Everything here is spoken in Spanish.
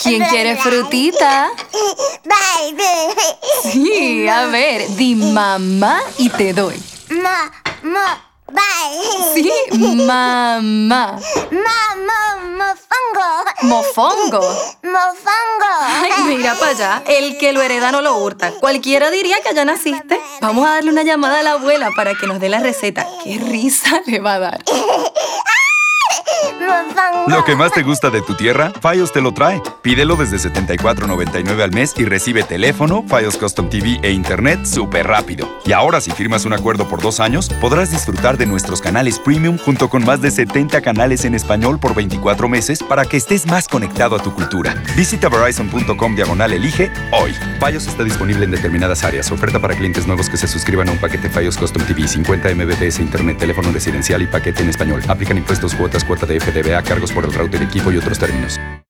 ¿Quién quiere frutita? Sí, a ver, di mamá y te doy. Sí, mamá. Mofongo. Ay, mira para allá. El que lo hereda no lo hurta. Cualquiera diría que allá naciste. Vamos a darle una llamada a la abuela para que nos dé la receta. ¡Qué risa le va a dar! Lo que más te gusta de tu tierra, Fios te lo trae. Pídelo desde $74.99 al mes y recibe teléfono, Fios Custom TV e internet súper rápido. Y ahora, si firmas un acuerdo por 2 años, podrás disfrutar de nuestros canales premium junto con más de 70 canales en español por 24 meses para que estés más conectado a tu cultura. Visita verizon.com/elige hoy. Fios está disponible en determinadas áreas. Oferta para clientes nuevos que se suscriban a un paquete Fios Custom TV, 50 Mbps, internet, teléfono residencial y paquete en español. Aplican impuestos, cuotas, cuota de FDVA, cargos por el router, equipo y otros términos.